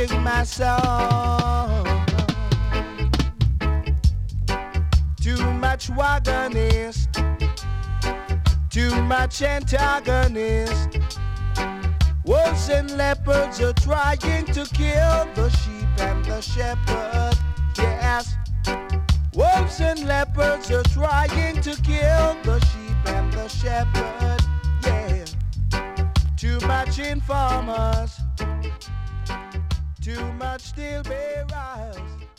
sing my song. Too much wagonist, too much antagonist. Wolves and leopards are trying to kill the sheep and the shepherd. Yes, wolves and leopards are trying to kill the sheep and the shepherd. Yeah, too much informers, too much steel bearers.